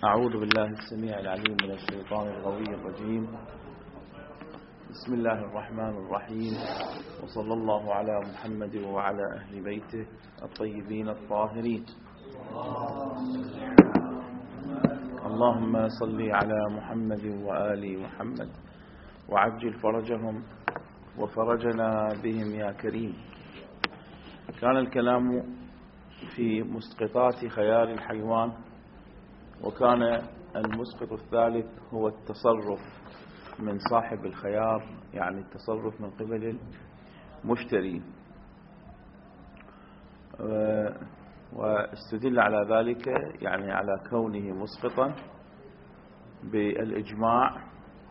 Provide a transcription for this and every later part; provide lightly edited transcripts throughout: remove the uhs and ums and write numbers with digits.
أعوذ بالله السميع العليم من الشيطان الغوي الرجيم. بسم الله الرحمن الرحيم، وصلى الله على محمد وعلى أهل بيته الطيبين الطاهرين. اللهم صل على محمد وآل محمد وعجل فرجهم وفرجنا بهم يا كريم. كان الكلام في مسقطات خيار الحيوان، وكان المسقط الثالث هو التصرف من صاحب الخيار، يعني التصرف من قبل المشتري، واستدل على ذلك يعني على كونه مسقطا بالإجماع.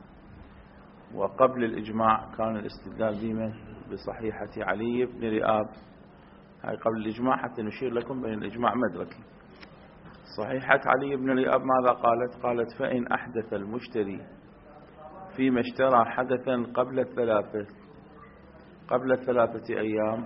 وقبل الإجماع كان الاستدلال بما بصحيحة علي بن رئاب، هاي قبل الإجماع حتى نشير لكم بين الإجماع مدركي. صحيحة علي بن رئاب ماذا قالت؟ قالت: فإن أحدث المشتري فيما اشترى حدثا قبل الثلاثة أيام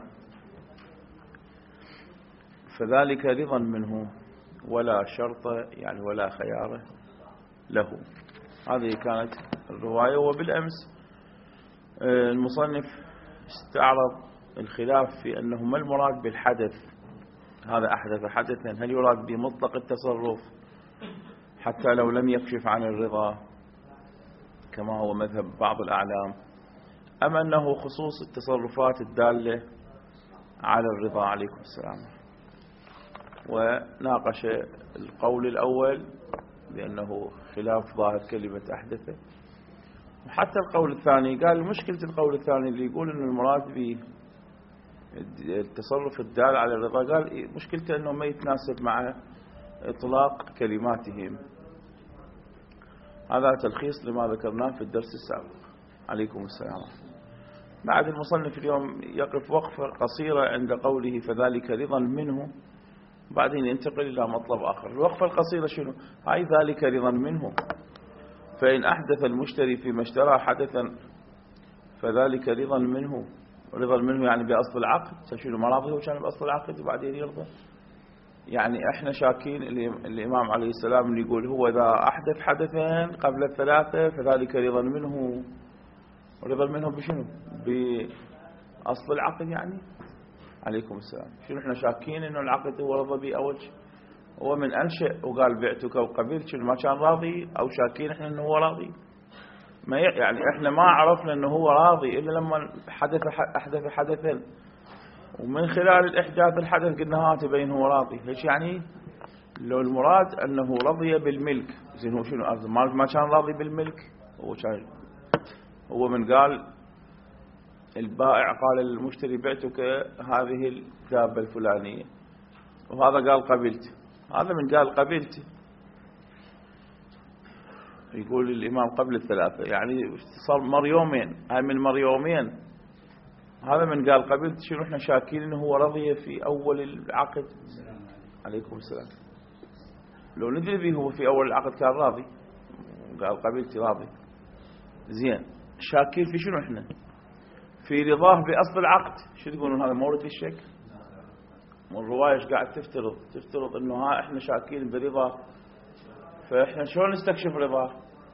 فذلك رضا منه ولا شرط، يعني ولا خيار له. هذه كانت الرواية. وبالأمس المصنف استعرض الخلاف في أنه ما المراد بالحدث. هذا أحدث حدثا، هل يراد بمطلق التصرف حتى لو لم يكشف عن الرضا كما هو مذهب بعض الأعلام، أم أنه خصوص التصرفات الدالة على الرضا؟ عليكم السلام. وناقش القول الأول لأنه خلاف ظاهر كلمة أحدث، وحتى القول الثاني قال مشكلة القول الثاني اللي يقول أن المراد بالتصرف الدال على الرضا، قال مشكلته أنه ما يتناسب مع إطلاق كلماتهم. هذا تلخيص لما ذكرناه في الدرس السابق. عليكم السلام. بعد المصنف اليوم يقف وقفة قصيرة عند قوله فذلك رضا منه، بعدين ينتقل إلى مطلب آخر. الوقفة القصيرة شنو؟ هاي ذلك رضا منه، فإن أحدث المشتري فيما اشترى حدثا فذلك رضا منه. رضا منه يعني بأصل العقد، شنو مراضيه وكان بأصل العقد وبعدين يرضى. يعني احنا شاكين الإمام عليه السلام اللي يقول هو إذا أحدث حدثا قبل الثلاثة فذلك رضا منه. رضا منه بشنو؟ بأصل العقد يعني. عليكم السلام. شنو احنا شاكين انه العقد هو رضا به اول شيء، هو من انشأ وقال بعتك وقبلت، شنو ما كان راضي؟ او شاكين احنا انه هو راضي؟ ما يعني احنا ما عرفنا انه هو راضي الا لما احدث حدثا، ومن خلال الاحداث الحدث قلنا ها تبين هو راضي. ليش؟ يعني لو المراد انه رضي بالملك، زين هو شنو ما كان راضي بالملك؟ هو من قال البائع قال للمشتري بعتك هذه الدابة الفلانية، وهذا قال قبلت. هذا من قال قبلت يقول الإمام قبل الثلاثة، يعني صار مر يومين، هاي من مر يومين. هذا من قال قبلت. شنو احنا شاكين انه هو رضي في اول العقد؟ عليكم السلام. لو ندري به هو في اول العقد كان راضي قال قبلت راضي، زين شاكين في شنو احنا؟ في رضاه بأصل العقد. شو تقولون؟ هذا مورد للشك. والرواية ايش قاعد تفترض انه ها احنا شاكين برضاه، فاحنا شلون نستكشف رضاه؟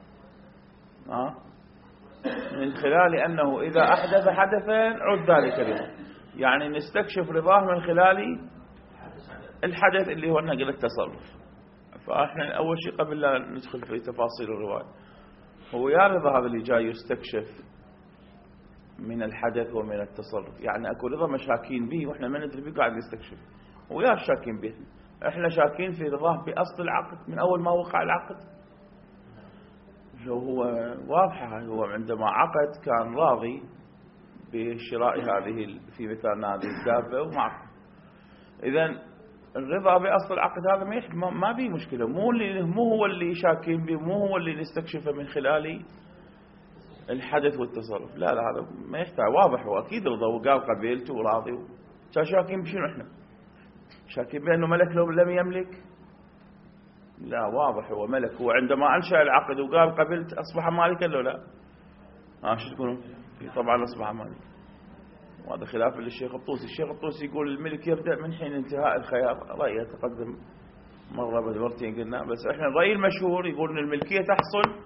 من خلال انه اذا احدث حدثا عد ذلك رضا، يعني نستكشف رضاه من خلال الحدث اللي هو نقل التصرف. فاحنا اول شيء قبل لا ندخل في تفاصيل الرواية، هو يا رضا هذا اللي جاي يستكشف من الحدث ومن التصرف، يعني اكو رضا مشاكين به واحنا ما ندري به قاعد نستكشف. ويا شاكين به، احنا شاكين في رضاه باصل العقد من اول ما وقع العقد. هو واضحه، هو عندما عقد كان راضي بشراء هذه في مثال هذه الدابه ومعه. اذا الرضا باصل العقد هذا ما به مشكله، مو هو اللي شاكين به، مو هو اللي نستكشفه من خلال الحدث والتصرف. لا هذا ما يحتاج، واضح واكيد رضا وقال قبلت وراضي. شاكين بشنو احنا؟ شاكين بانه ملك لو لم يملك؟ لا واضح هو ملك، هو عندما انشأ العقد وقال قبلت اصبح مالكا لو لا؟ شو تقولون؟ طبعا اصبح مالك. وهذا خلاف للشيخ الطوسي. الشيخ الطوسي يقول الملك يبدأ من حين انتهاء الخيار، رأيه تقدم مرة مرتين قلنا، بس احنا الرأي المشهور يقول ان الملكية تحصل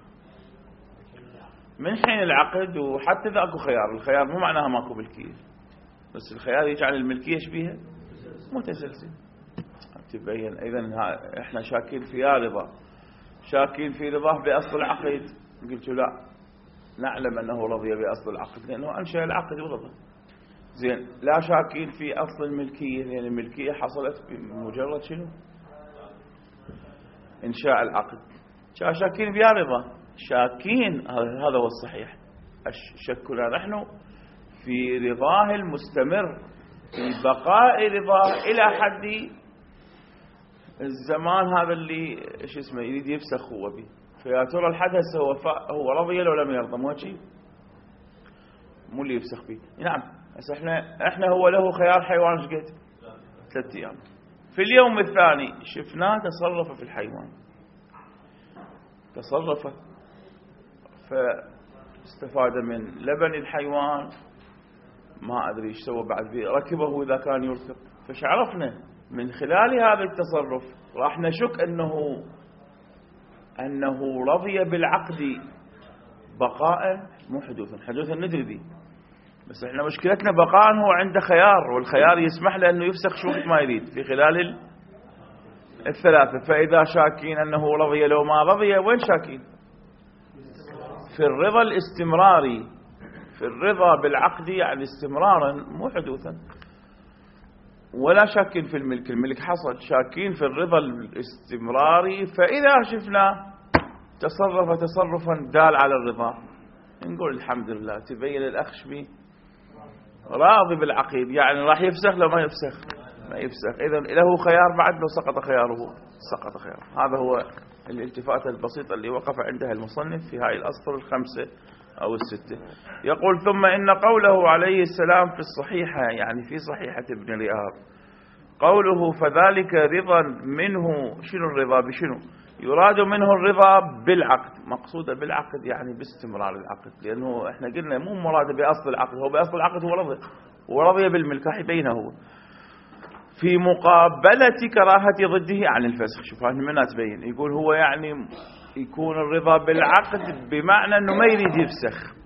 من حين العقد، وحتى إذا اكو خيار، الخيار مو معناها ماكو ملكية، بس الخيار يجعل الملكية ايش بيها؟ متسلسل. تبين اذا احنا شاكين في رضا، شاكين في رضاه بأصل العقد. قلت لا، نعلم أنه رضي بأصل العقد لأنه أنشأ العقد ورضى. زين، لا شاكين في أصل الملكية لأن الملكية حصلت بمجرد شنو؟ إنشاء العقد. شاكين بيا رضا، شاكين، هذا هو الصحيح. شكنا نحن في رضاه المستمر، في بقاء رضاه إلى حد الزمان هذا اللي ايش اسمه يريد يفسخ هو به. فيا ترى الحدث هو رضي لو لم يرضى، مو شيء، مو اللي يفسخ به. نعم، بس احنا هو له خيار حيوان ايش قد 3 أيام. في اليوم الثاني شفناه تصرف في الحيوان، تصرف فاستفاد من لبن الحيوان، ما ادري ايش سوى بعد، ركبه اذا كان يركب. فش عرفنا من خلال هذا التصرف؟ راح نشك أنه رضي بالعقد بقاء مو حدوثا. حدوثا ندري ذي، بس احنا مشكلتنا بقاء هو عنده خيار، والخيار يسمح له أنه يفسخ شو وقت ما يريد في خلال 3. فإذا شاكين أنه رضي لو ما رضي، وين شاكين؟ في الرضا الاستمراري، في الرضا بالعقد يعني استمرارا مو حدوثا. ولا شاكين في الملك، الملك حصل، شاكين في الرضا الاستمراري. فإذا شفنا تصرف تصرفا دال على الرضا، نقول الحمد لله، تبين الأخ شبي راضي بالعقيد، يعني راح يفسخ لو ما يفسخ ما يفسخ. إذن له خيار بعد، لو سقط خياره سقط خياره. هذا هو الالتفاتة البسيطة اللي وقف عندها المصنف في هاي الأسطر 5 أو 6. يقول: ثم إن قوله عليه السلام في الصحيحة، يعني في صحيحة ابن رياض، قوله فذلك رضا منه. شنو الرضا بشنو؟ يراد منه الرضا بالعقد، مقصود بالعقد يعني باستمرار العقد، لأنه احنا قلنا مو مراد بأصل العقد، هو بأصل العقد هو رضي، ورضي بالملك بينه هو في مقابلة كراهة ضده عن الفسخ. شوف هنا تبين، يقول هو يعني يكون الرضا بالعقد بمعنى أنه ما يريد يفسخ.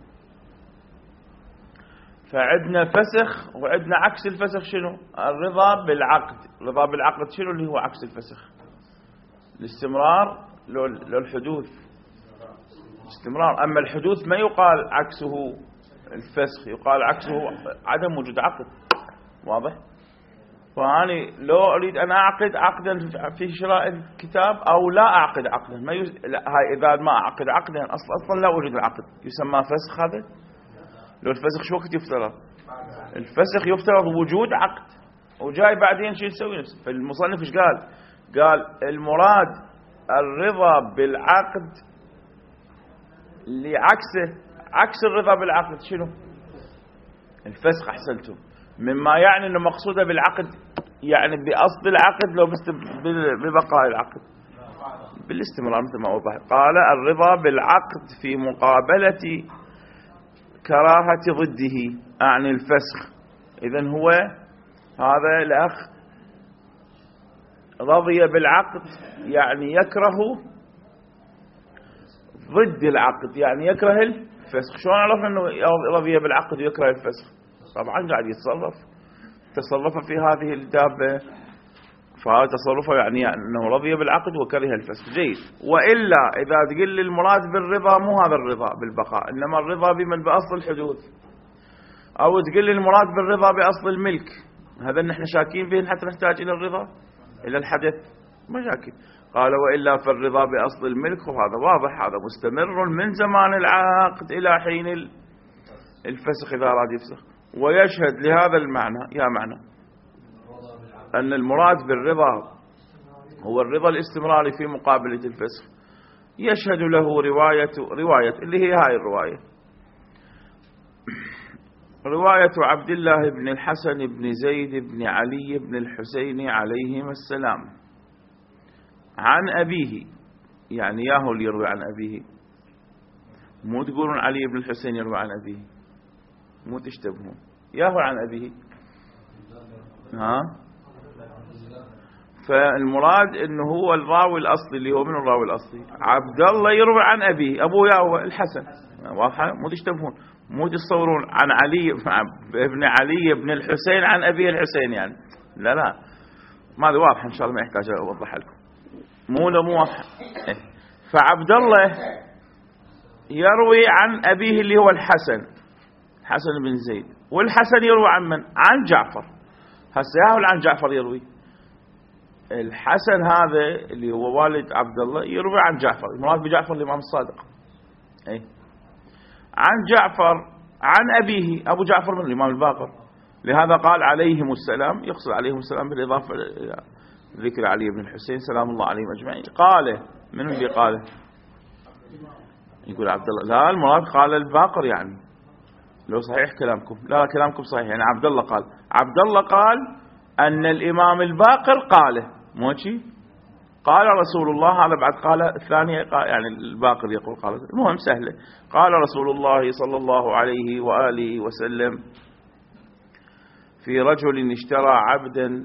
فعندنا فسخ وعندنا عكس الفسخ. شنو الرضا بالعقد؟ الرضا بالعقد شنو اللي هو عكس الفسخ؟ الاستمرار لو الحدوث استمرار. أما الحدوث ما يقال عكسه الفسخ، يقال عكسه عدم وجود عقد. واضح؟ فأنا لو أريد أن أعقد عقدا في شراء الكتاب أو لا أعقد عقدا، لا، هاي إذا ما أعقد عقدا أصلا لا وجود العقد، يسمى فسخ. هذا لو الفسخ شو وقت يفترض؟ الفسخ يفترض وجود عقد، وجاي بعدين شو يسوي نفسه. فالمصنف ايش قال المراد الرضا بالعقد لعكسه، عكس الرضا بالعقد شنو؟ الفسخ. أحسنتم. مما يعني أنه مقصوده بالعقد يعني بأصل العقد، لو ببقاء العقد بالاستمرار مثل ما وضح. قال الرضا بالعقد في مقابلة كراهة ضده عن الفسخ. إذن هو هذا الأخ رضي بالعقد يعني يكره ضد العقد، يعني يكره الفسخ. شلون عرف أنه رضي بالعقد ويكره الفسخ؟ طبعا قاعد تصرف في هذه الدابة، فهذا تصرفه يعني أنه رضي بالعقد وكره الفسخ. جيد. وإلا إذا تقول لي المراد بالرضا مو هذا الرضا بالبقاء، إنما الرضا بمن بأصل الحدوث، أو تقول لي المراد بالرضا بأصل الملك، هذا نحن شاكين به حتى نحتاج إلى الرضا إلى الحدث، مشاكل. قال وإلا فالرضا بأصل الملك، وهذا واضح، هذا مستمر من زمان العقد إلى حين الفسخ إذا أراد يفسخ. ويشهد لهذا المعنى معنى أن المراد بالرضا هو الرضا الاستمراري في مقابلة الفسخ. يشهد له رواية اللي هي هاي الرواية، رواية عبد الله بن الحسن بن زيد بن علي بن الحسين عليهما السلام عن أبيه. يعني ياهو اللي يروي عن أبيه، مو تقولون علي بن الحسين يروي عن أبيه، مو تشتبهون، ياهو عن أبيه. فالمراد انه هو الراوي الاصلي اللي هو من الراوي الاصلي عبد الله يروي عن ابيه، ابوه هو الحسن، واضحه؟ مو تشتبهون، مو تصورون عن علي ابن علي بن الحسين عن ابيه الحسين يعني، لا ما واضحه ان شاء الله، ما يحتاج اوضح لكم، مو واضحه. فعبد الله يروي عن ابيه اللي هو الحسن بن زيد، والحسن يروي عن من؟ عن جعفر. هسه ياهو عن جعفر يروي، الحسن هذا اللي هو والد عبد الله يروي عن جعفر، المراد بجعفر الإمام الصادق، عن جعفر عن أبيه، أبو جعفر من الإمام الباقر، لهذا قال عليهم السلام، يقصد عليهم السلام بالإضافة إلى ذكر علي بن الحسين سلام الله عليهم أجمعين. قاله من اللي قاله؟ يقول عبد الله، لا المراد قال الباقر يعني، لو صحيح كلامكم، لا كلامكم صحيح، يعني عبد الله قال أن الإمام الباقر قاله، موشي قال رسول الله، هذا بعد قال الثانية يعني الباقر يقول قال، المهم سهلة، قال رسول الله صلى الله عليه وآله وسلم في رجل اشترى عبدا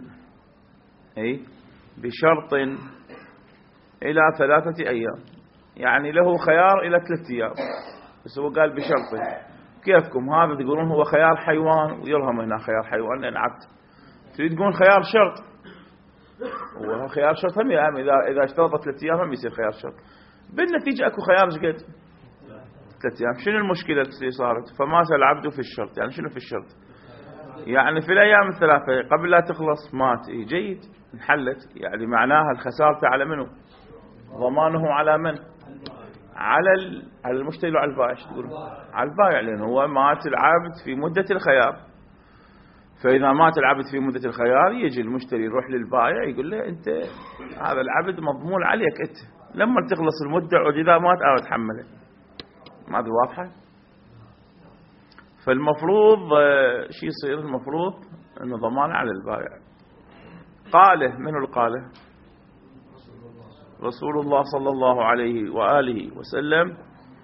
بشرط إلى 3 أيام، يعني له خيار إلى 3 أيام، بس هو قال بشرط. كيفكم هذا تقولون هو خيار حيوان ويرهم هنا خيار حيوان لأن عبد، تريد تقول خيار شرط، هو خيار شرط هم إذا اشترط 3 أيام هم يصير خيار شرط، بالنتيجة أكو خيار قد 3 أيام. شنو المشكلة اللي صارت؟ فمات العبد في الشرط، يعني شنو في الشرط؟ يعني في الأيام 3 قبل لا تخلص مات، جيد انحلت، يعني معناها الخسارة على منه؟ ضمانه على من؟ على المشتري وعلى البائع. تقول على البائع، لأن هو مات العبد في مدة الخيار، فإذا مات العبد في مدة الخيار يجي المشتري يروح للبائع يقول له أنت هذا العبد مضمون عليك، أنت لما تخلص المدة وإذا مات أنا أتحمله. ما هذه واضحة؟ فالمفروض شو يصير؟ المفروض أنه ضمان على البائع. قاله من القاله؟ رسول الله صلى الله عليه وآله وسلم.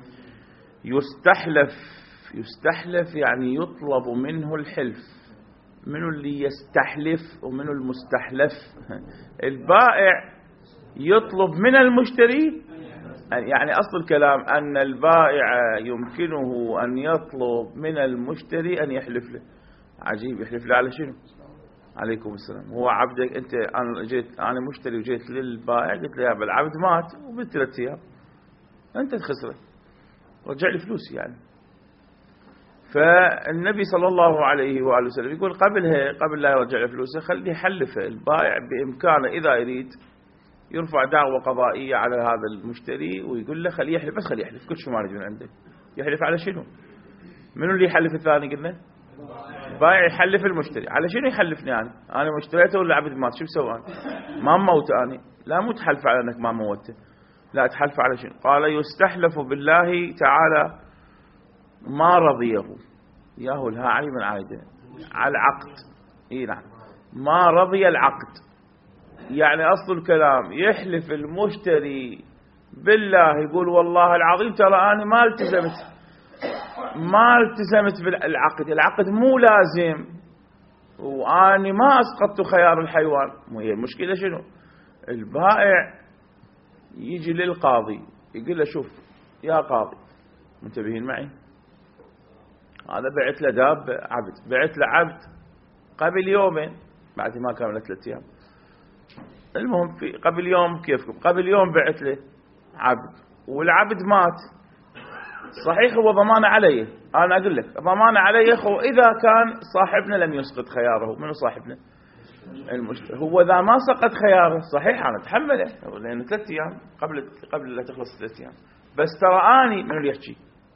يستحلف يعني يطلب منه الحلف. منو اللي يستحلف ومنو المستحلف؟ البائع يطلب من المشتري، يعني أصل الكلام أن البائع يمكنه أن يطلب من المشتري أن يحلف له. عجيب، يحلف له على شنو؟ عليكم السلام. هو عبدك أنت، أنا مشتري وجيت للبائع قلت له يا العبد مات وب3 أيام أنت تخسره، رجع لي فلوسي يعني. فالنبي صلى الله عليه وآله وسلم يقول قبل لا يرجع له فلوسه خليه يحلفه. البائع بإمكانه إذا يريد يرفع دعوة قضائية على هذا المشتري ويقول له خليه يحلف، بس خليه يحلف، كل شيء ما نريد من عنده. يحلف على شنو؟ منو اللي يحلف الثاني؟ قلنا البائع يحلف المشتري. على شنو يحلفني أنا مشتريته ولا عبد مات؟ شو بسوي أنا؟ ما موت أنا؟ لا، مو تحلف على أنك ما موته، لا تحلف على شنو؟ قال يستحلف بالله تعالى ما رضيه، ياهو لها علي من عايده على العقد. نعم، ما رضي العقد، يعني أصل الكلام يحلف المشتري بالله، يقول والله العظيم ترى أنا ما التزمت بالعقد، العقد مو لازم، وأنا ما أسقطت خيار الحيوان. هي المشكلة شنو؟ البائع يجي للقاضي يقول له شوف يا قاضي، منتبهين معي، هذا بعت له داب عبد، بعت له عبد قبل يومين بعد ما كمل 3 أيام، المهم في قبل يوم، كيفكم قبل يوم بعت له عبد والعبد مات، صحيح هو ضمانه عليه، أنا أقول لك ضمانه عليه إذا كان صاحبنا لم يسقط خياره. منو صاحبنا؟ المشتري. هو إذا ما سقط خياره صحيح أنا أتحمله، لأن 3 أيام قبل لا تخلص 3 أيام، بس ترى أني من اللي يحكي؟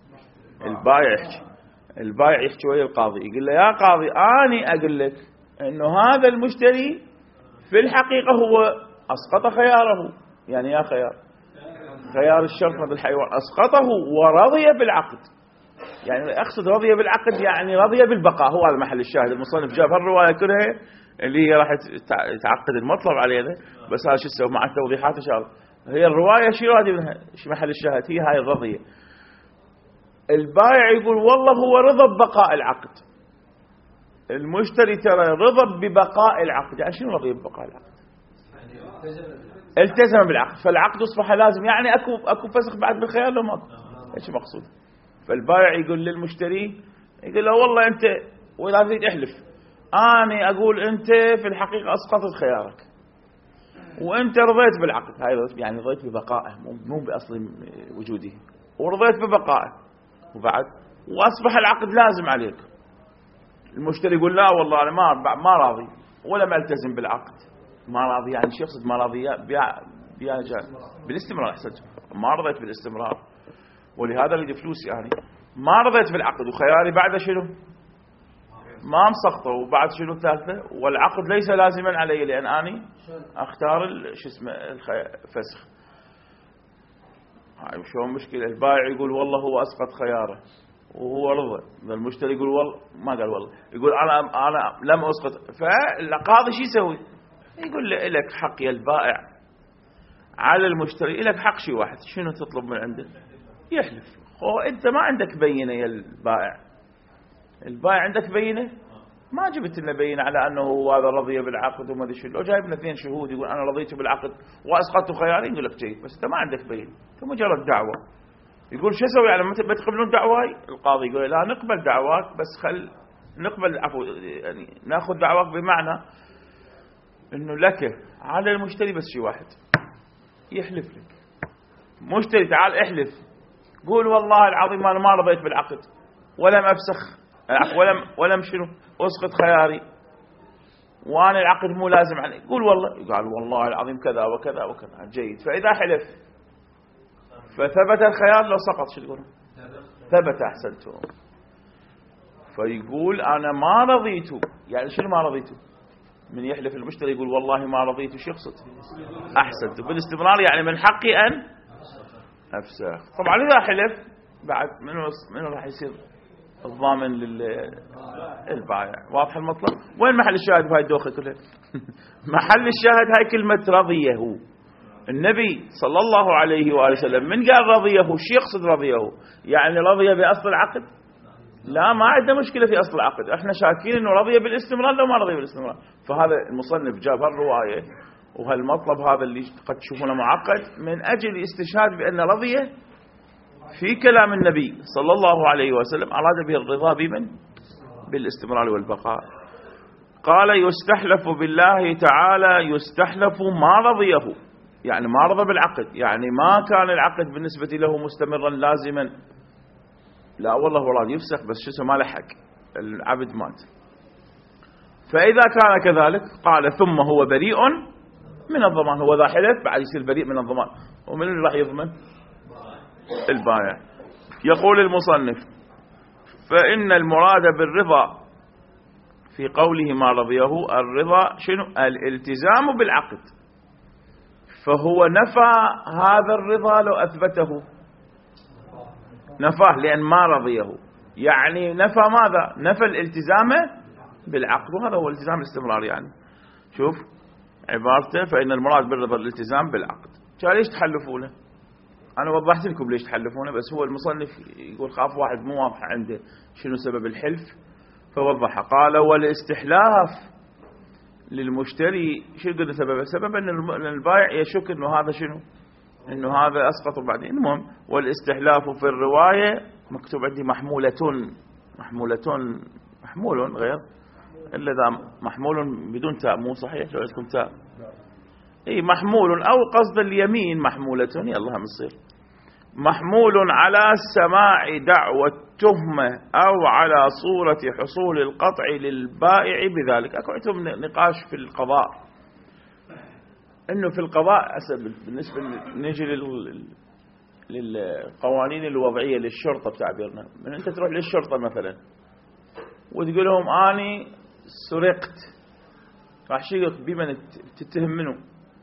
البائع يحكي ويا القاضي، يقول له يا قاضي أني أقول لك إنه هذا المشتري في الحقيقة هو أسقط خياره، يعني يا خيار الشرط مثل الحيوان أسقطه ورضي بالعقد. يعني أقصد رضي بالعقد يعني رضي بالبقاء، هو هذا محل الشاهد. المصنف جاب هالرواية كلها اللي هي راح تعقد المطلب علينا، بس هذا شو تسوي مع التوضيحات إن شاء الله. هي الرواية شو رادي منها؟ شو محل الشاهد؟ هي هاي الرضية. البائع يقول والله هو رضى ببقاء العقد، المشتري ترى رضى ببقاء العقد. يعني شنو رضي ببقاء العقد؟ التزم بالعقد، فالعقد أصبح لازم. يعني أكو فسخ بعد بالخيار لو ماكو؟ إيش مقصود؟ فالبائع يقول للمشتري، يقول له والله أنت وإذا تريد احلف، أنا أقول أنت في الحقيقة أسقطت خيارك وأنت رضيت بالعقد. هاي يعني رضيت ببقائه مو بأصل وجوده، ورضيت ببقائه وبعد وأصبح العقد لازم عليك. المشتري يقول لا والله أنا ما راضي ولا ما التزم بالعقد. ما راضي يعني شو يقصد ما راضي؟ بالاستمرار. أحسنت، ما رضيت بالاستمرار ولهذا لي فلوسي يعني. ما رضيت بالعقد وخياري بعد شنو؟ ما مسقطه وبعد شنو الثالثة؟ والعقد ليس لازما علي لأن أني أختار شو اسمه الفسخ. هاي شو مشكلة؟ البائع يقول والله هو أسقط خياره وهو رضى، المشتري يقول والله ما قال والله، يقول أنا لم أسقط. فالقاضي شو يسوي؟ يقول لك حق يا البائع على المشتري، لك حق شيء واحد. شنو تطلب من عنده؟ يحلف. أنت ما عندك بينة يا البائع، البائع عندك بينة؟ ما جبت لنا بينة على أنه هذا رضي بالعقد وما أدري شو. لو جايبنا 2 شهود يقول أنا رضيت بالعقد وأسقطت خياري، يقول لك جيد، بس أنت ما عندك بينة، أنت مجرد دعوة. يقول شو أسوي يعني ما تقبلون دعواي؟ القاضي يقول لا نقبل دعواك، بس نقبل يعني ناخذ دعواك بمعنى إنه لك على المشتري بس شيء واحد، يحلف لك. مشتري تعال احلف، قول والله العظيم أنا ما رضيت بالعقد ولم أفسخ ولم شنو أسقط خياري وأنا العقد مو لازم علي. قول والله، قال والله العظيم كذا وكذا وكذا، جيد. فإذا حلف فثبت الخيار لو سقط شو تقول؟ ثبت. أحسنتم. فيقول أنا ما رضيت، يعني شنو ما رضيت؟ من يحلف المشتري يقول والله ما رضيت، شو يقصد؟ أحسنتم. بالاستمرار يعني من حقي أن أفسخ. طبعا إذا حلف بعد منو راح يصير الضامن للبائع؟ واضح المطلب؟ وين محل الشاهد بهاي الدوخة كلها؟ محل الشاهد هاي كلمة رضيه. النبي صلى الله عليه وآله وسلم من قال رضيه شو يقصد رضيه؟ يعني رضي بأصل العقد؟ لا، ما عندنا مشكلة في أصل العقد، احنا شاكين انه رضي بالاستمرار لو ما رضي بالاستمرار. فهذا المصنف جاب هالرواية وهالمطلب هذا اللي قد تشوفونه معقد من أجل الاستشهاد بأن رضيه في كلام النبي صلى الله عليه وسلم أراد به الرضا بمن؟ بالاستمرار والبقاء. قال يستحلف بالله تعالى، يستحلف ما رضيه، يعني ما رضى بالعقد، يعني ما كان العقد بالنسبة له مستمرا لازما، لا والله هو راضي يفسخ بس شو ما لحق العبد مات. فإذا كان كذلك قال ثم هو بريء من الضمان. هو ذا حلف بعد يصير بريء من الضمان، ومن اللي راح يضمن؟ البائع. يقول المصنف فإن المراد بالرضا في قوله ما رضيه الرضا شنو؟ الالتزام بالعقد. فهو نفى هذا الرضا لو أثبته، نفاه لأن ما رضيه، يعني نفى ماذا؟ نفى الالتزام بالعقد، وهذا هو الالتزام الاستمرار. يعني شوف عبارته فإن المراد بالرضا الالتزام بالعقد. ليش تحلفونه؟ أنا وضحت لكم ليش تحلفونه، بس هو المصنف يقول خاف واحد مو واضح عنده شنو سبب الحلف فوضحه. قال والاستحلاف للمشتري شو قلنا سببه؟ سبب أن البائع يشك أنه هذا شنو؟ أنه هذا أسقط بعدين. المهم والاستحلاف في الرواية مكتوب عندي محمول غير إلا ذا محمول بدون تاء، مو صحيح لو عندكم تاء. اي محمول او قصد اليمين محمولة، يلا هم تصير محمول على سماع دعوى التهمة او على صورة حصول القطع للبائع بذلك. اكو عندهم نقاش في القضاء، انه في القضاء بالنسبة نجي للقوانين الوضعية للشرطة بتعبيرنا، من انت تروح للشرطة مثلا وتقول لهم اني سرقت، راح شيك بمن تتهم منه؟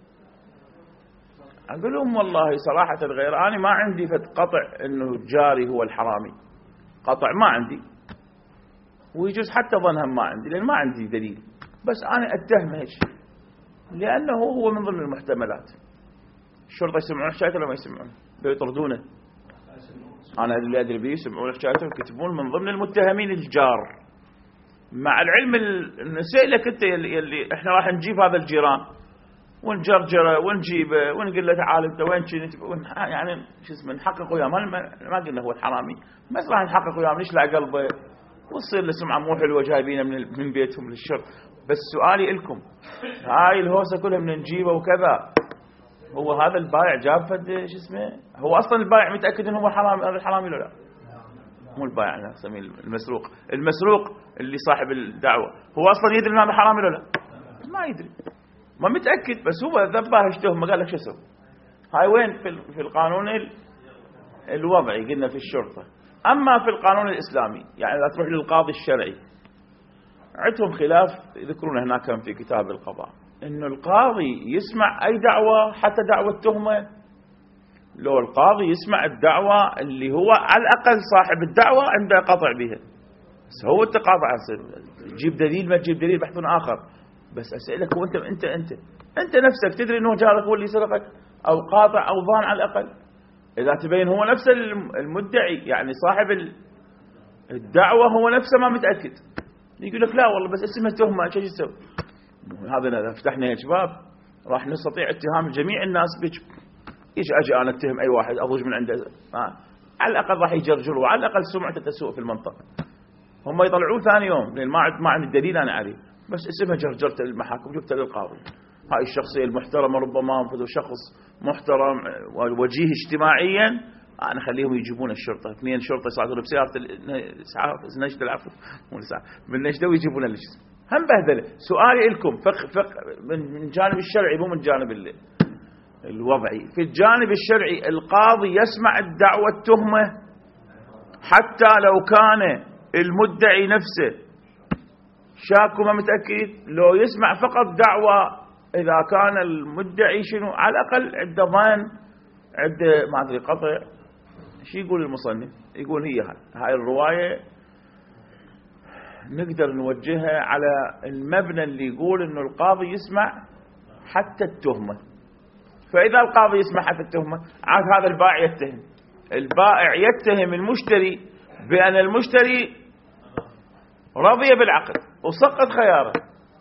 أقول لهم والله صراحة غير أنا ما عندي قطع أنه جاري هو الحرامي، قطع ما عندي، ويجوز حتى ظنهم ما عندي لأن ما عندي دليل، بس أنا أتهم هيك لأنه هو من ضمن المحتملات. الشرطة يسمعون حكايته ولا ما يسمعون؟ بيطردونه. أنا اللي أدري به يسمعون حكايته ويكتبون من ضمن المتهمين الجار، مع العلم أنه سئلك أنت اللي إحنا راح نجيب هذا الجيران ونجرجره ونجيبه ونقول له تعال انت وين كنت، يعني شو اسمه نحقق وياه، ما قلنا هو الحرامي، بس راح نحقق وياه نشلع قلبه وتصير له سمعه مو حلوه جايبينه من بيتهم للشرط. بس سؤالي لكم، هاي الهوسه كلها من نجيبه وكذا، هو هذا البائع جاب فد شو اسمه، هو اصلا البائع متاكد انه هو الحرامي ولا لا؟ مو البائع، انا اسميه المسروق اللي صاحب الدعوه، هو اصلا يدري ان هذا حرامي ولا لا؟ ما يدري، ما متاكد، بس هو ذباه اشتهمه قال لك شو اسوي. هاي وين في القانون الوضعي قلنا في الشرطه. اما في القانون الاسلامي يعني اذا تروح للقاضي الشرعي عندهم خلاف يذكرون هناك في كتاب القضاء، انه القاضي يسمع اي دعوه حتى دعوه تهمه، لو القاضي يسمع الدعوه اللي هو على الاقل صاحب الدعوه عنده قطع بها. بس هو التقاطع تجيب دليل ما تجيب دليل بحث اخر، بس اسالك هو انت نفسك تدري انه جارك هو اللي سرقك او قاطع او ظان على الاقل؟ اذا تبين هو نفس المدعي يعني صاحب الدعوه هو نفسه ما متاكد، يقول لك لا والله بس اسمها تهمه ايش يسوي؟ هذا اذا فتحنا يا شباب راح نستطيع اتهام جميع الناس ايش اجي انا اتهم اي واحد اضوج من عنده، على الاقل راح يجرجروا، على الاقل سمعته تسوء في المنطقه. هم يطلعوه ثاني يوم لان ما عندي الدليل انا عليه، بس اسمها جرجرت المحاكم جبت للقاضي. هاي الشخصيه المحترمه ربما شخص محترم ووجيه اجتماعيا، انا خليهم يجيبون الشرطه، اثنين شرطه يصعدون بسياره الاسعاف نجد العفو من نجده ويجيبون الجسم، هم بهذله. سؤالي لكم فقه من جانب الشرعي مو من جانب الوضعي. في الجانب الشرعي القاضي يسمع الدعوه التهمه حتى لو كان المدعي نفسه شاك وما متاكد، لو يسمع فقط دعوه اذا كان المدعي شنو على الاقل عنده ظن عنده ما ادري قطع. شو يقول المصنف؟ يقول هاي الروايه نقدر نوجهها على المبنى اللي يقول انه القاضي يسمع حتى التهمه. فاذا القاضي يسمع حتى التهمه عاد هذا البائع يتهم المشتري بان المشتري رضي بالعقد وسقط خياره.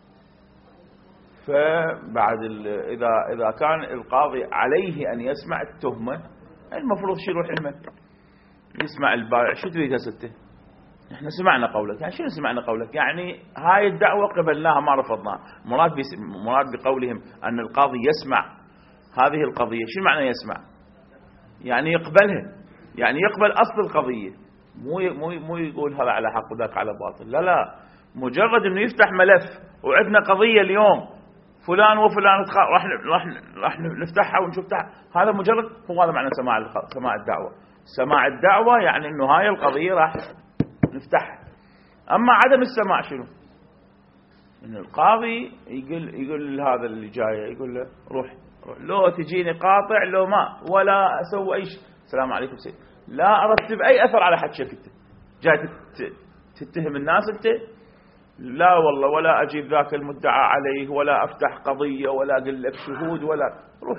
فبعد اذا كان القاضي عليه ان يسمع التهمه المفروض شو يروح المكتب يسمع البائع. شو تريد هسه؟ احنا سمعنا قولك، يعني شنو سمعنا قولك؟ يعني هاي الدعوه قبلناها ما رفضناها. مراد بقولهم ان القاضي يسمع هذه القضيه، شو معنى يسمع؟ يعني يقبلها، يعني يقبل اصل القضيه، مو يقول هذا على حق وذاك على باطل. لا مجرد انه يفتح ملف وعندنا قضيه اليوم فلان وفلان راح نفتحها ونشوف هذا مجرد هو هذا معنى سماع الدعوه. سماع الدعوه يعني انه هاي القضيه راح نفتحها. اما عدم السماع شنو؟ ان القاضي يقول هذا اللي جاي يقول له روح لو تجيني قاطع لو ما ولا اسوي اي شيء، السلام عليكم سيد، لا ارتب اي اثر على حكيك انت جاي تتهم الناس انت، لا والله ولا اجيب ذاك المدعى عليه ولا افتح قضيه ولا اقول لك شهود ولا روح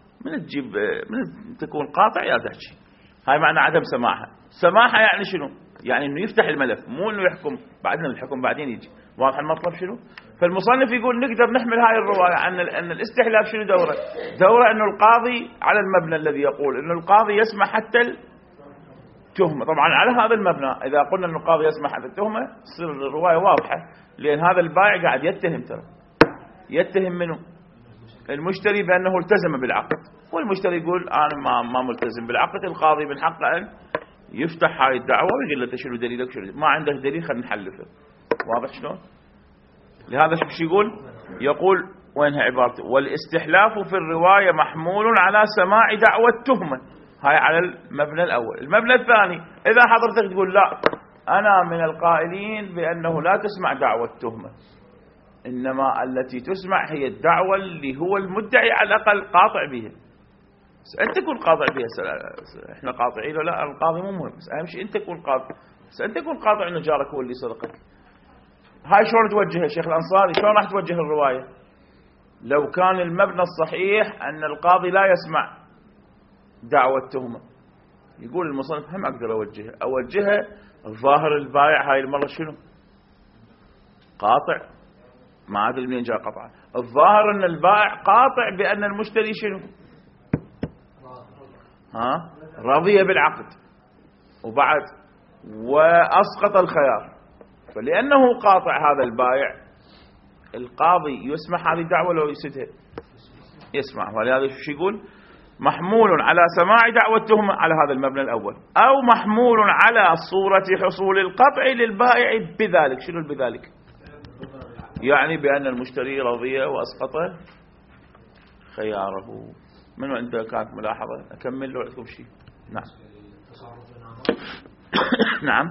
من تكون قاطع يا تحكي. هاي معنى عدم سماحها يعني شنو؟ يعني انه يفتح الملف، مو انه يحكم بعدين، الحكم بعدين يجي. واضح المطلب شنو؟ فالمصنف يقول نقدر نحمل هاي الروايه ان الاستحلاف شنو دوره انه القاضي على المبنى الذي يقول انه القاضي يسمع حتى التهمه. طبعا على هذا المبنى اذا قلنا انه القاضي يسمع حتى التهمه تصير الروايه واضحه، لان هذا البائع قاعد يتهم منه المشتري بانه التزم بالعقد، والمشتري يقول انا ما ملتزم بالعقد. القاضي من حقه ان يفتح هاي الدعوه ويقول له شنو دليلك، ما عندك دليل خلينا نحلفه. واضح شلون؟ لهذا شو يقول وينها عبارته؟ والاستحلاف في الروايه محمول على سماع دعوى التهمه. هاي على المبنى الاول. المبنى الثاني اذا حضرتك تقول لا انا من القائلين بانه لا تسمع دعوى التهمه، انما التي تسمع هي الدعوه اللي هو المدعي على الاقل قاطع بها. انت تكون قاطع بها، احنا قاطعين ولا القاضي مو مهم، بس اهم شيء انت تكون قاطع. بس انت تكون قاطع انه جارك هو اللي سرقك. هاي شلون توجهها شيخ الانصاري؟ شلون راح توجه الروايه؟ لو كان المبنى الصحيح ان القاضي لا يسمع دعوى التهمه، يقول المصنف هم اقدر اوجهها ظاهر البائع هاي المره شنو؟ قاطع ما أدري منين جاء قطعا. الظاهر أن البائع قاطع بأن المشتري شنو رضي بالعقد وبعد وأسقط الخيار. فلأنه قاطع هذا البائع القاضي يسمح هذه الدعوة لو يسدها يسمع. ولهذا شو يقول محمول على سماع دعوى التهمة على هذا المبنى الأول، أو محمول على صورة حصول القطع للبائع بذلك. شنو بذلك؟ يعني بأن المشتري رضي وأسقط خياره. من عنده كانت ملاحظة أكمل لو عندكم شيء؟ نعم. نعم.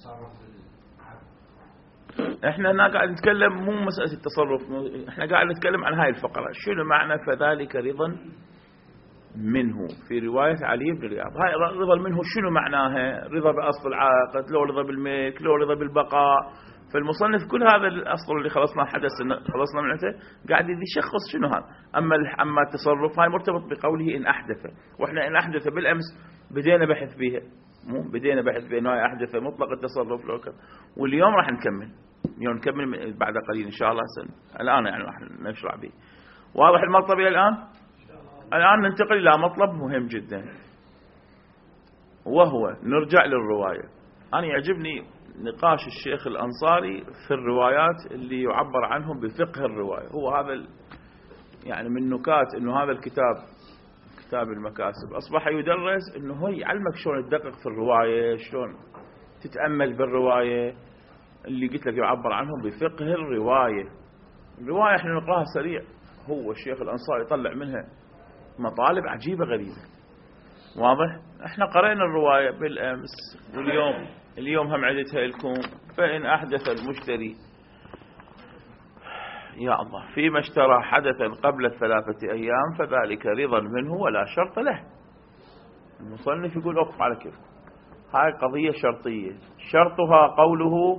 احنا هنا قاعد نتكلم مو مسألة التصرف، احنا قاعد نتكلم عن هاي الفقرة. شنو معنى فذلك رضا منه في رواية علي بن رياض؟ هاي رضا منه شنو معناها؟ رضا بأصل العقد، لو رضا بالملك، لو رضا بالبقاء. فالمصنف كل هذا الأصل اللي خلصنا من عنده قاعد يشخص شنو هذا. أما التصرف هاي مرتبط بقوله إن أحدث، وإحنا إن أحدث بالأمس بدينا بحث بيها، مو بدينا بحث بأنه هاي أحدث مطلق التصرف لو كان. واليوم راح نكمل بعد قليل إن شاء الله. الآن يعني راح نشرع به. واضح المطلب إلى الآن؟ الآن ننتقل إلى مطلب مهم جدا، وهو نرجع للرواية. أنا يعجبني نقاش الشيخ الأنصاري في الروايات اللي يعبر عنهم بفقه الرواية. هو هذا يعني من نكات إنه هذا الكتاب كتاب المكاسب أصبح يدرس إنه هو يعلمك شلون تدقق في الرواية، شلون تتأمل بالرواية اللي قلت لك يعبر عنهم بفقه الرواية. الرواية احنا نقراها سريع، هو الشيخ الأنصاري يطلع منها مطالب عجيبة غريبة. واضح؟ احنا قرأنا الرواية بالأمس واليوم هم عدتها لكم. فإن أحدث المشتري يا الله فيما اشترى حدثا قبل 3 أيام فذلك رضا منه ولا شرط له. المصنف يقول أقف على كيف. هاي قضية شرطية، شرطها قوله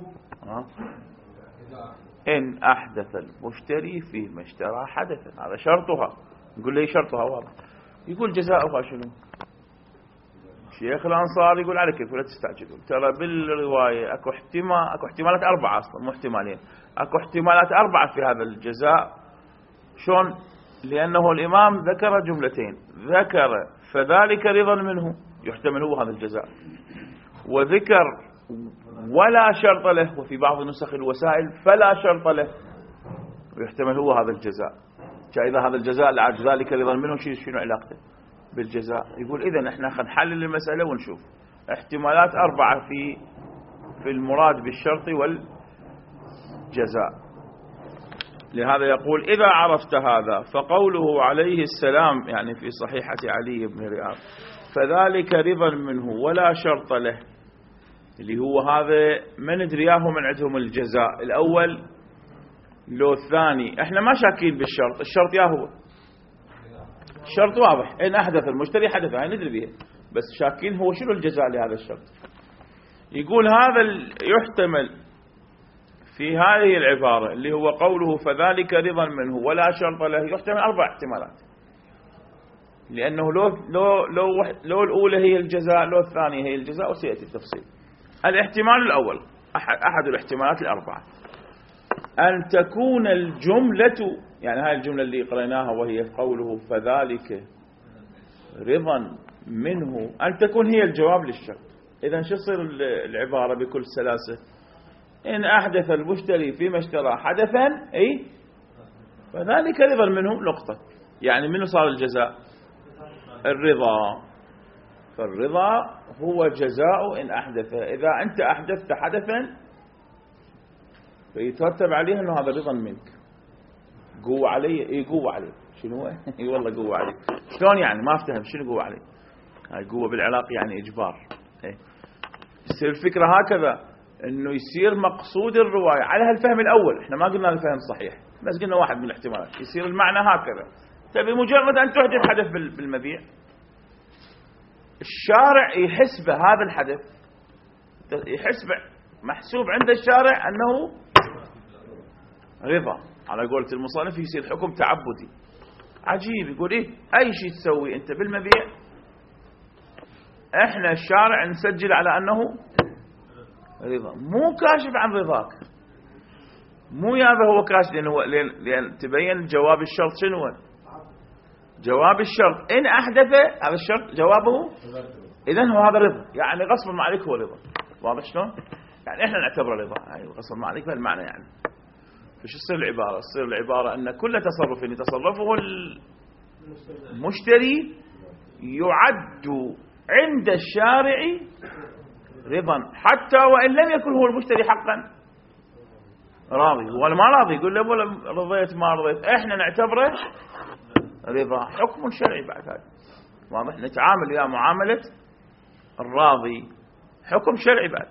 إن أحدث المشتري فيما اشترى حدثا. هذا شرطها. يقول لي شرطها واضح. يقول جزاؤها شنو؟ شيخ الأنصار يقول على كيف ولا تستعجلون. ترى بالرواية أكو احتمالات 4 أصلا، مو احتمالين، أكو احتمالات 4 في هذا الجزاء. شلون؟ لأنه الإمام ذكر جملتين، ذكر فذلك رضا منه يحتمل هو هذا الجزاء، وذكر ولا شرط له، وفي بعض نسخ الوسائل فلا شرط له ويحتمل هو هذا الجزاء. إذا هذا الجزاء لعد ذلك رضا منه شنو علاقته بالجزاء؟ يقول إذن احنا خلينا نحلل المسألة ونشوف احتمالات 4 في المراد بالشرط والجزاء. لهذا يقول إذا عرفت هذا فقوله عليه السلام يعني في صحيحة علي بن رياض فذلك رضا منه ولا شرط له، اللي هو هذا ما ندري ياهو من عندهم الجزاء الأول لو الثاني. احنا ما شاكين بالشرط، الشرط ياهو الشرط واضح، إن أحدث المشتري حدث هاي ندري بها، بس شاكين هو شنو الجزاء لهذا الشرط. يقول هذا يحتمل في هذه العبارة اللي هو قوله فذلك رضا منه ولا شرط له، يحتمل 4 احتمالات، لأنه لو الأولى هي الجزاء لو الثانية هي الجزاء، وسيأتي التفصيل. الاحتمال الأول أحد الاحتمالات 4 أن تكون الجملة، يعني هاي الجملة اللي قرأناها وهي قوله فذلك رضا منه، أن تكون هي الجواب للشرط. إذن شو تصير العبارة بكل سلاسة؟ إن أحدث المشتري فيما اشترى حدثا أي فذلك رضا منه نقطة. يعني منه صار الجزاء الرضا، فالرضا هو جزاء إن أحدث. إذا أنت أحدثت حدثا فيترتب عليه أنه هذا رضا منك. قوة علي؟ إيه قوة علي. شنو هو؟ إيه والله قوة علي. شلون يعني؟ ما أفتهم شنو قوة علي. هاي قوة بالعراق يعني إجبار. إيه. يصير الفكرة هكذا أنه يصير مقصود الرواية على هالفهم الأول. إحنا ما قلنا الفهم صحيح، بس قلنا واحد من الاحتمالات. يصير المعنى هكذا، تبي مجرد أن تحدث حدث بالمبيع الشارع يحسب هذا الحدث، يحسب محسوب عند الشارع أنه رضا على قولة المصنف، يصير حكم تعبدي عجيب. يقول إيه أي شيء تسوي أنت بالمبيع إحنا الشارع نسجل على أنه رضا، مو كاشف عن رضاك، مو هذا هو كاش، لأن تبين جواب الشرط شنو هو. جواب الشرط إن أحدث، هذا الشرط جوابه إذن هو هذا رضا، يعني غصب عليك هو رضا. واضح شلون؟ يعني إحنا نعتبره رضا، يعني غصب عليك بهالمعنى. يعني فش تصير العبارة؟ تصير العبارة أن كل تصرف يتصرفه المشتري يعد عند الشارع رضا، حتى وإن لم يكن هو المشتري حقا راضي. هو ما راضي يقول له ولا رضيت ما رضيت، إحنا نعتبره رضا، حكم شرعي بعد هذا. واضح؟ نتعامل يا معاملة الراضي، حكم شرعي بعد.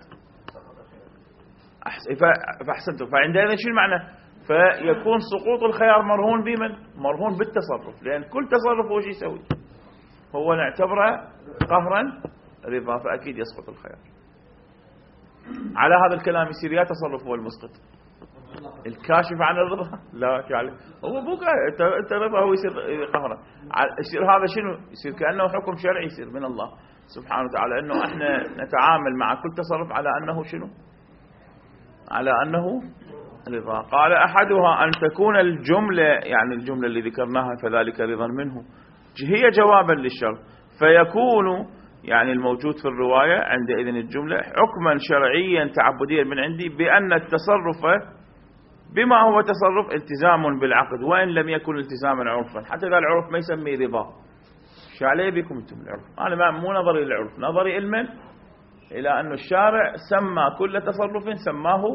فأحسنتم. فعندنا شو المعنى؟ فيكون سقوط الخيار مرهون بمن؟ مرهون بالتصرف، لأن كل تصرف هو شو يسوي؟ هو نعتبره قهرا رضا، فأكيد يسقط الخيار. على هذا الكلام يصير يا تصرف هو المسقط، الكاشف عن الرضا لا يعني هو بوك انت رضا هو يصير قهرا. يصير هذا شنو؟ يصير كأنه حكم شرعي يصير من الله سبحانه وتعالى، انه احنا نتعامل مع كل تصرف على انه شنو؟ على انه رضا. قال احدها ان تكون الجملة، يعني الجملة اللي ذكرناها فذلك رضا منه، هي جوابا للشرط، فيكون يعني الموجود في الرواية عندئذ الجملة حكما شرعيا تعبديا من عندي بأن التصرف بما هو تصرف التزام بالعقد وإن لم يكن التزاما عرفا، حتى إذا العرف ما يسميه رضا. شو عليه بكم انتم العرف؟ أنا مو نظري للعرف، نظري علما إلى أن الشارع سمى كل تصرف سماه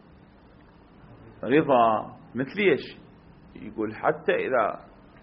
رضا. مثل ايش؟ يقول حتى إذا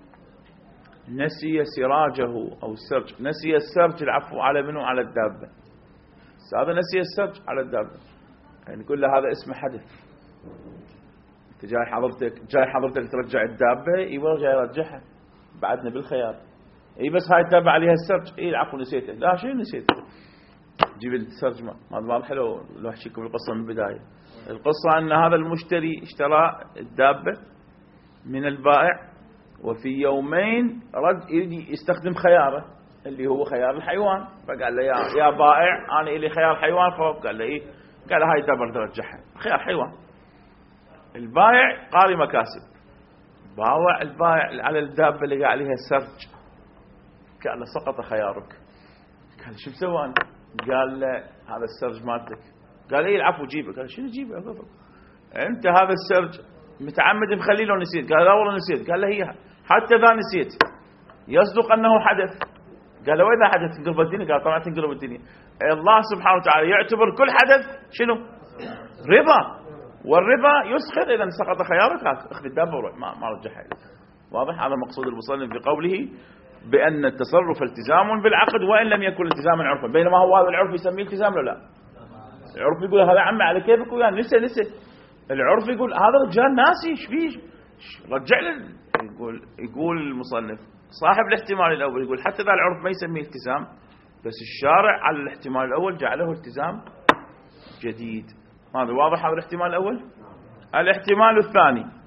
نسي سراجه أو السرج، نسي السرج العفو على منه على الدابة، هذا نسي السرج على الدابة، يعني يقول له هذا اسمه حدث. انت جاي حضرتك ترجع الدابة، يبغى جاي يرجعها بعدنا بالخيار، اي بس هاي الدابة عليها السرج، اي العفو نسيته، لا شيء نسيته، جيب السرج. ما حلو لو احكيكم القصة من البداية. القصة ان هذا المشتري اشترى الدابة من البائع، وفي يومين رد يستخدم خياره اللي هو خيار الحيوان، فقال له يا بائع انا الي خيار حيوان خوف. قال له ايه؟ قال له هاي الدابة ترجعها خيار حيوان. البائع قاري مكاسب، باوع البائع على الدابة اللي قال عليها سرج، قال له سقط خيارك. قال شو مسوي أنت؟ قال له هذا السرج مالتك. قال ايه العفو جيبه. قال شنو جيبه؟ انت هذا السرج متعمد مخليه لو نسيت. قال لا والله نسيت. قال له هي حتى اذا نسيت يصدق انه حدث. قال له واذا حدث تنقلب الدنيا؟ قال طبعا تنقلب الدنيا. الله سبحانه وتعالى يعتبر كل حدث شنو؟ رضا، والرضا يسخط. اذا سقط خيارك اخذ الدابه وروح، ما رجعها لك. واضح؟ هذا مقصود المصنف بقوله بأن التصرف التزام بالعقد وإن لم يكن التزاما عرفا، بينما هو هذا العرف يسميه التزام ولا لا؟ العرف يقول هذا عمي على كيفك وياه نسي. العرف يقول هذا رجال ناسي ايش فيه، رجع له. يقول المصنف صاحب الاحتمال الأول يقول حتى ذا العرف ما يسميه التزام، بس الشارع على الاحتمال الأول جعله التزام جديد. هذا واضح؟ هذا الاحتمال الأول. الاحتمال الثاني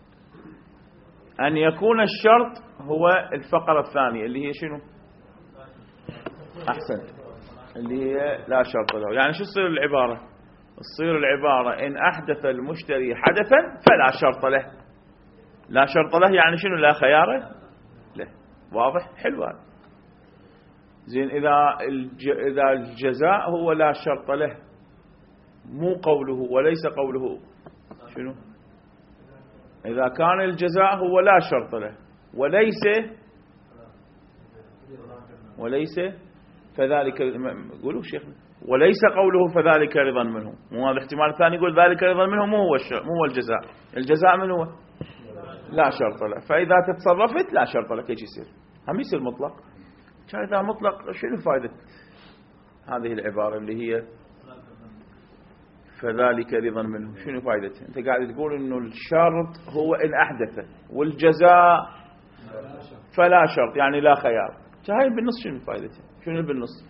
أن يكون الشرط هو الفقرة الثانية اللي هي شنو؟ أحسن، اللي هي لا شرط له. يعني شو تصير العبارة؟ تصير العبارة إن أحدث المشتري حدثا فلا شرط له. لا شرط له يعني شنو؟ لا خيار له. واضح؟ حلو هذا. زين، إذا الجزاء هو لا شرط له، مو قوله وليس قوله شنو؟ إذا كان الجزاء هو لا شرط له وليس فذلك، قولوا شيخ، وليس قوله فذلك رضا منه. مو هذا الاحتمال الثاني يقول ذلك رضا منه، مو هو الجزاء. الجزاء من هو؟ لا شرط له. فإذا تتصرفت لا شرط لك ايش يصير؟ هم يصير مطلق. كان إذا مطلق شنو فائدة هذه العبارة اللي هي فذلك رضا منه؟ شنو فائدته؟ انت قاعد تقول انه الشرط هو ان احدث والجزاء فلا شرط، يعني لا خيار. هاي بالنص شنو فائدته؟ شنو بالنص؟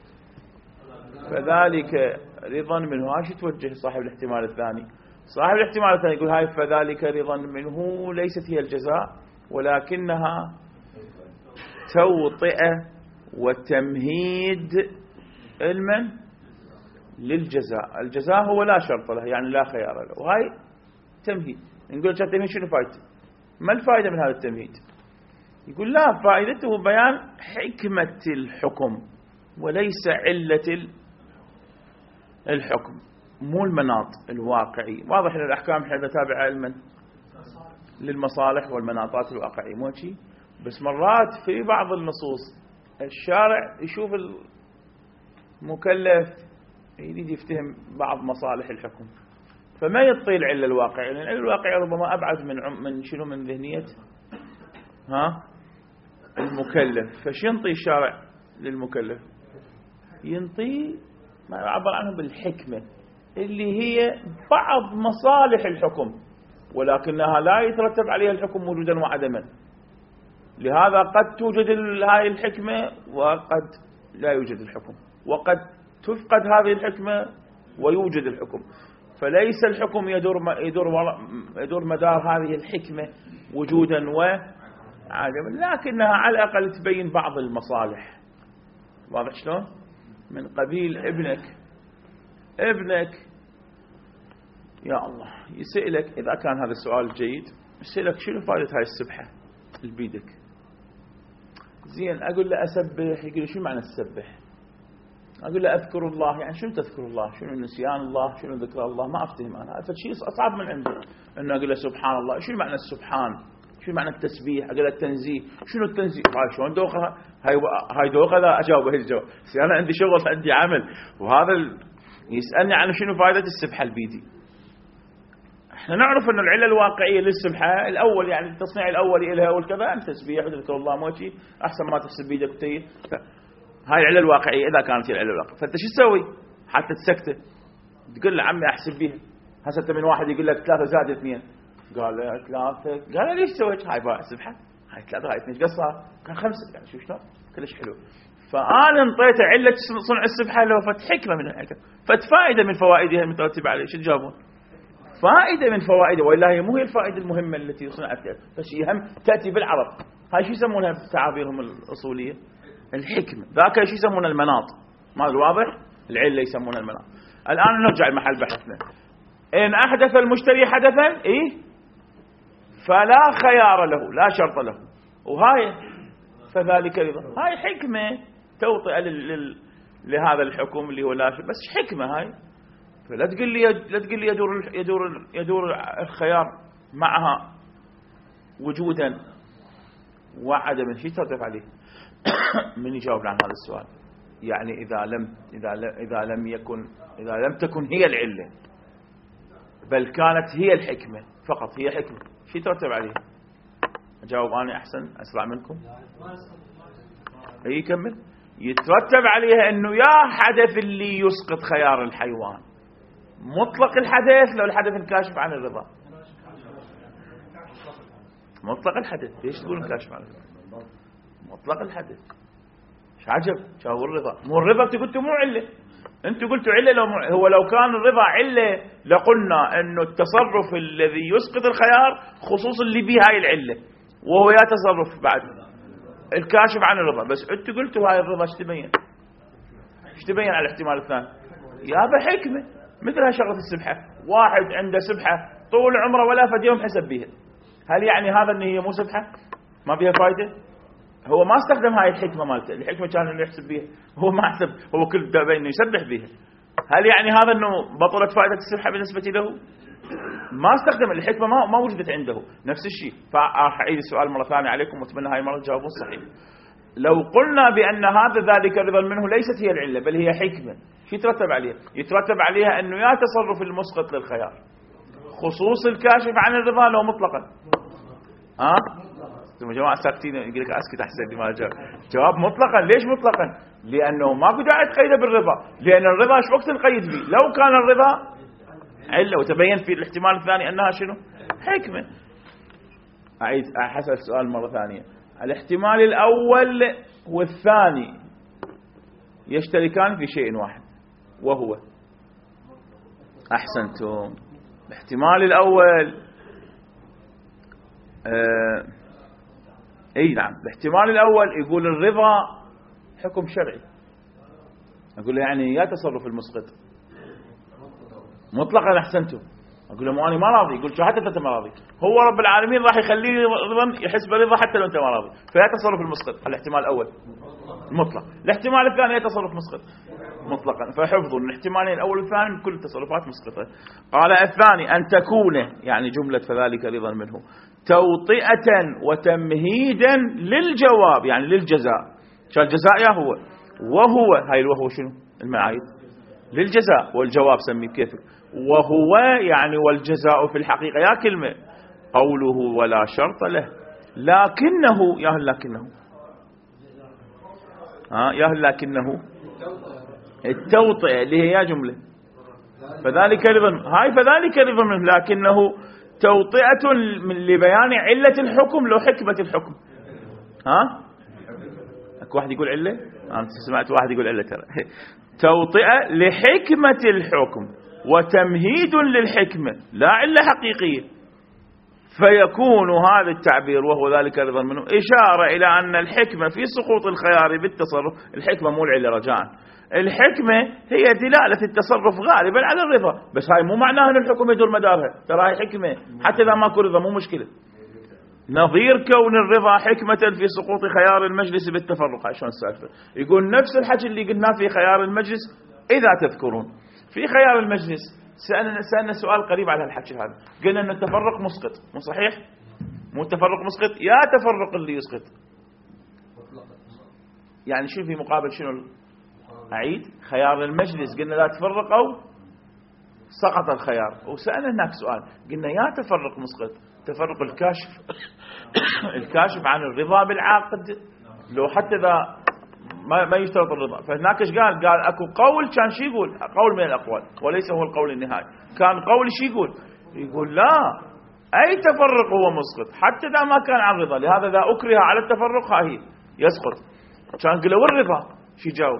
فذلك رضا منه. هاش توجه صاحب الاحتمال الثاني. صاحب الاحتمال الثاني يقول هاي فذلك رضا منه ليست هي الجزاء، ولكنها توطئة وتمهيد علما للجزاء. الجزاء هو لا شرط له، يعني لا خيار له، وهاي تمهيد. نقول التمهيد شنو فائدته؟ ما الفائدة من هذا التمهيد؟ يقول لا، فائدته بيان حكمة الحكم وليس علة الحكم، مو المناط الواقعي. واضح ان الاحكام احنا نتابع علما للمصالح والمناطات الواقعية، مو شيء. بس مرات في بعض النصوص الشارع يشوف المكلف يريد يفتهم بعض مصالح الحكم، فما يعطي العلة الواقعية، لأن العلة الواقعية ربما أبعد من شنو، من ذهنية المكلف. فش ينطي الشارع للمكلف؟ ينطي ما يعبر عنه بالحكمة، اللي هي بعض مصالح الحكم، ولكنها لا يترتب عليها الحكم وجودا وعدما. لهذا قد توجد هذه الحكمة وقد لا يوجد الحكم، وقد تفقد هذه الحكمة ويوجد الحكم. فليس الحكم يدور مدار هذه الحكمة وجودا وعدما، لكنها على الأقل تبين بعض المصالح. واضح شلون؟ من قبيل ابنك يا الله يسألك، إذا كان هذا السؤال جيد، يسألك شنو فائدة هاي السبحة اللي بيدك؟ زين، أقول له أسبح، يقول شو معنى السبح؟ أقول له أذكر الله، يعني شنو تذكر الله؟ شنو نسيان الله؟ شنو ذكر الله؟ ما أفتهم أنا، هذا شيء أصعب من عندي. إنه أقول له سبحان الله، شنو معنى السبحان؟ شنو معنى التسبيح؟ أقول له التنزيه، شنو التنزيه؟ هاي شلون دوخة؟ هاي دوخة لا أجاوبه الجواب، أنا عندي شغل عندي عمل، وهذا يسألني عن شنو فائدة السبحة البيدي. احنا نعرف ان العله الواقعيه للسبحه الاول، يعني التصنيع الاولي لها والكذا، التسبيح وذكر الله موتي احسن ما تحسب بيدك وتي. هاي العله الواقعيه اذا كانت هي العله الواقعيه. فانت شو تسوي حتى تسكته؟ تقول له عمي احسب بيها. هسه من واحد يقول لك 3 زائد 2، قال له 3، قال له ليش سويت؟ هاي بقى السبحه، هاي 3 هاي 2 ايش صار؟ كان 5، يعني شو شلون كلش حلو. فانا انطيته عله صنع السبحه له حكمه من الحكم، فائده من فوائدها المترتبه عليه. شو تجاوبون؟ فائدة من فوائده، وإلا هي مو هي الفائدة المهمة التي صنعت، بس هي هم تأتي بالعرض. هاي شو يسمونها بتعابيرهم الأصولية؟ الحكمة. ذاك شو يسمونها؟ المناط. ما الواضح؟ العلة يسمونها المناط. الآن نرجع لمحل بحثنا. إن أحدث المشتري حدثا فلا خيار له، لا شرط له، وهاي فذلك رضا. هاي حكمة توطئة لهذا الحكم اللي هو لا شرط، بس حكمة هاي. فلا تقول لي يدور الخيار معها وجودا وعدما. شو ترتب عليه؟ من يجاوب عن هذا السؤال؟ يعني إذا لم تكن هي العلة، بل كانت هي الحكمة فقط، هي حكمة، شو ترتب عليه؟ أجاوب أنا أحسن أسرع منكم. كمل. يترتب عليها أنه يا حدث اللي يسقط خيار الحيوان مطلق الحدث لو الحدث انكاشف عن الرضا. مطلق الحدث. ليش تقول انكاشف عن الرضا؟ مطلق الحدث. ايش عجب؟ شو الرضا؟ مو الرضا انتوا قلتوا مو عله، انتوا قلتوا عله. لو كان الرضا عله لقلنا انه التصرف الذي يسقط الخيار خصوصا اللي به هاي العله، وهو يا تصرف بعد الكاشف عن الرضا. بس انتوا قلتوا هاي الرضا ايش تبين؟ ايش تبين على الاحتمال الثاني؟ يا بحكمه. مثلها شغلة السبحة، واحد عنده سبحة طول عمره ولا فد يوم حسب بيها، هل يعني هذا ان هي مو سبحة ما بيها فايدة؟ هو ما استخدم هاي الحكمة مالته، الحكمة كان انه يحسب بيها، هو ما حسب، هو كل دابين انه يسبح بيها. هل يعني هذا انه بطلت فائدة السبحة بالنسبة له؟ ما استخدم الحكمة، ما وجدت عنده. نفس الشيء. فراح اعيد السؤال مرة ثانية عليكم، واتمنى هاي المرة تجاوبون صحيح. لو قلنا بأن هذا ذلك رضا منه ليست هي العلة بل هي حكمة، شو يترتب عليها؟ يترتب عليها أنه يا تصرف المسقط للخيار خصوص الكاشف عن الرضا لو مطلقا. ثم جماعة ساكتين، يقول لك أسكت أحسن لما جواب مطلقا. ليش مطلقا؟ لأنه ماكو داعي تقيده بالرضا، لأن الرضا ايش وقت نقيد به؟ لو كان الرضا علة، وتبين في الاحتمال الثاني أنها شنو؟ حكمة. أعيد حسب السؤال مرة ثانية. الاحتمال الأول والثاني يشتركان في شيء واحد، وهو أحسنتم. الاحتمال الأول نعم، الاحتمال الأول يقول الرضا حكم شرعي. أقول له يعني يا تصرف المسقط مطلقا. أحسنتم. أقول له أنا ما راضي. يقول شو حتى أنت ما راضي؟ هو رب العالمين راح يخليه رضا يحس برضا حتى لو أنت ما راضي. فهي تصرف المسقط. الاحتمال الأول مطلق. الاحتمال الثاني هي تصرف مسقط مطلقا. فحفظوا الاحتمالين الأول والثاني كل التصرفات مسقطة. قال الثاني أن تكون يعني جملة فذلك رضا منه توطئة وتمهيدا للجواب يعني للجزاء. شو الجزاء يا هو وهو هاي الوهو شنو المعايد للجزاء والجواب سميه كيف. وهو يعني والجزاء في الحقيقة يا كلمة قوله ولا شرط له لكنه يا هل لكنه يا هل لكنه التوطئة اللي هي جملة فذلك رضا. هاي فذلك رضا منه لكنه توطئة لبيان علة الحكم لو حكمة الحكم. اكو واحد يقول علة. أنا سمعت واحد يقول علة ترى. توطئة لحكمة الحكم وتمهيد للحكمة لا علة حقيقية. فيكون هذا التعبير وهو ذلك رضا منه إشارة إلى أن الحكمة في سقوط الخيار بالتصرف. الحكمة مو العلة رجاء. الحكمة هي دلالة التصرف غالبا على الرضا. بس هاي مو معناها أن الحكم يدور مدارها. ترى هاي حكمة حتى إذا ماكو رضا مو مشكلة. نظير كون الرضا حكمة في سقوط خيار المجلس بالتفرق. شلون السالفة؟ يقول نفس الحكي اللي قلناه في خيار المجلس. إذا تذكرون في خيار المجلس سألنا سؤال قريب على الحكي هذا. قلنا أن التفرق مسقط. مو صحيح؟ مو التفرق مسقط يا تفرق اللي يسقط يعني شو في مقابل شنو أعيد خيار المجلس قلنا لا تفرقوا سقط الخيار. وسألنا هناك سؤال قلنا يا تفرق مسقط تفرق الكاشف الكاشف عن الرضا بالعاقد لو حتى إذا ما يشترط الرضا. فهناك ايش قال اكو قول كان شي يقول قول من الأقوال وليس هو القول النهائي. كان قول شي يقول لا أي تفرق هو مسقط حتى إذا ما كان عن رضا. لهذا إذا أكره على التفرق هاي يسقط. كان قالوا الرضا شي جاوب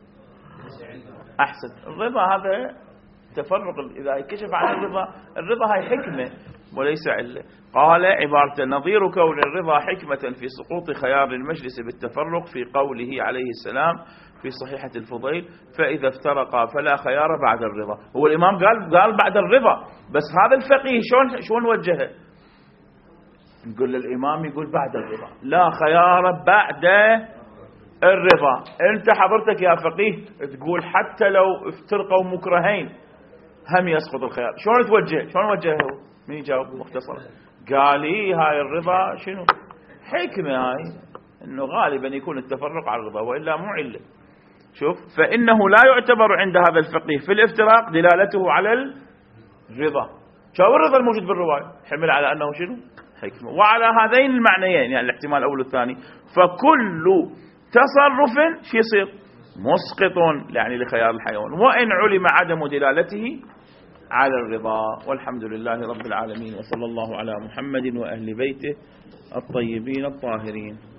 أحسن الرضا هذا تفرق إذا كشف عن الرضا هاي حكمة وليس علة. قال عبارة نظير كون الرضا حكمة في سقوط خيار المجلس بالتفرق في قوله عليه السلام في صحيحة الفضيل فإذا افترقا فلا خيار بعد الرضا. هو الإمام قال بعد الرضا بس هذا الفقيه شلون وجهه. نقول للإمام يقول بعد الرضا لا خيار بعد الرضا. أنت حضرتك يا فقيه تقول حتى لو افترقوا مكرهين هم يسقط الخيار. شلون وجهه من يجاوب مختصرا قال لي هاي الرضا شنو حكمة هاي انه غالبا يكون التفرق على الرضا وإلا مو علة. شوف فإنه لا يعتبر عند هذا الفقيه في الافتراق دلالته على الرضا. شو الرضا الموجود بالرواية حمل على أنه شنو حكمة. وعلى هذين المعنيين يعني الاحتمال الأول والثاني فكل تصرف شي يصير مسقط يعني لخيار الحيوان وإن علم عدم دلالته على الرضا. والحمد لله رب العالمين وصلى الله على محمد وأهل بيته الطيبين الطاهرين.